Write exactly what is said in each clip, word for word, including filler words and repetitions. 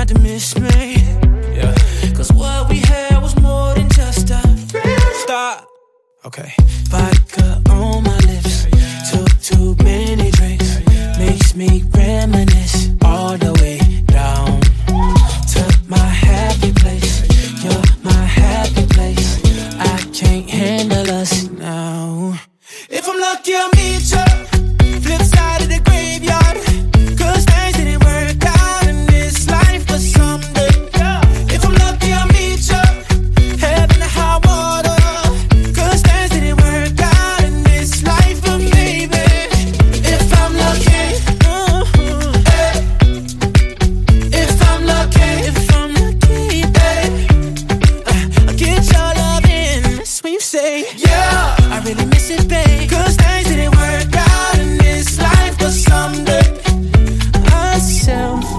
not to miss me. Yeah. Cause what we had was more than just a stop. Okay. Vodka on my lips. Took too many drinks. Makes me reminisce all the way down to my happy place. You're my happy place. I can't handle us now. If I'm lucky, I'll meet you flip side of the graveyard. Cause things didn't work out in this life, but someday. If I'm lucky, I'll meet you heaven to high water. Cause things didn't work out in this life, but maybe if I'm lucky, uh, hey. If I'm lucky, if I'm lucky, hey. uh, I'll get your love in. That's when you say, yeah, I really miss it, babe. Cause things didn't work out in this life, but someday I'm selfish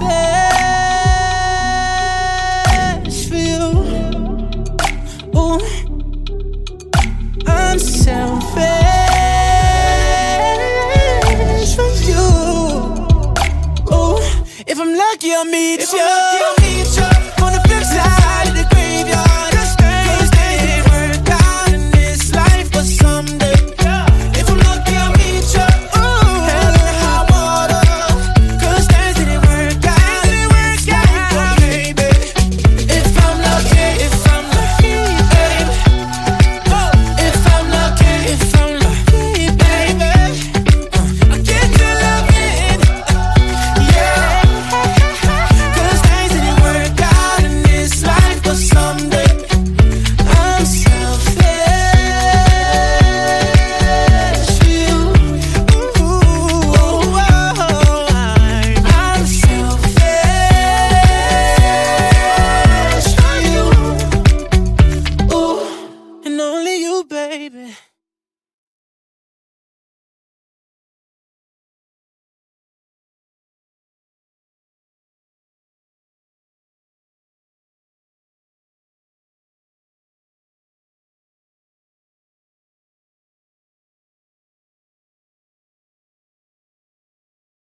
for you. Ooh, I'm selfish for you. Ooh, if I'm lucky, I'll meet you.